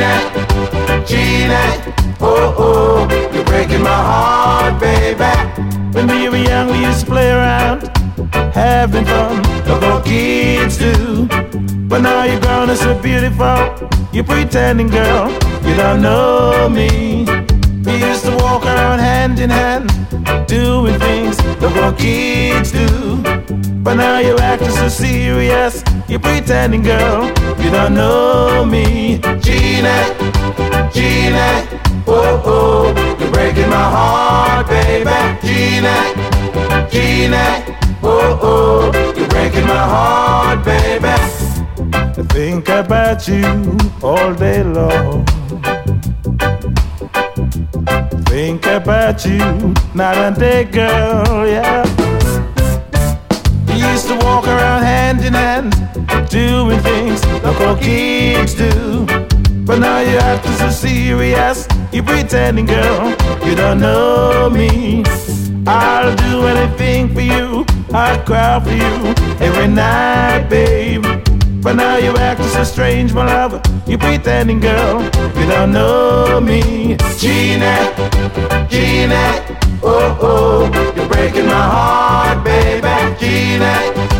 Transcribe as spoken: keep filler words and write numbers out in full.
Jeanette, Jeanette, oh, oh, you're breaking my heart, baby. When we were young, we used to play around, having fun, like all kids do. But now you're grown and so beautiful, you're pretending, girl, you don't know me. We used to walk around hand in hand, doing things like all kids do. But now you're acting so serious, you're pretending, girl, you don't know me. Jeanette, Jeanette, oh, oh, you're breaking my heart, baby. Jeanette, Jeanette, oh, oh, you're breaking my heart, baby. I think about you all day long. Think about you night and day, girl, yeah. We used to walk around hand in hand, doing things like all kids do. But now you're acting so serious, you're pretending, girl, you don't know me. I'll do anything for you, I'll cry for you every night, babe. But now you're acting so strange, my lover, you're pretending, girl, you don't know me. Jeanette, Jeanette, oh, oh, you're breaking my heart, baby. Jeanette,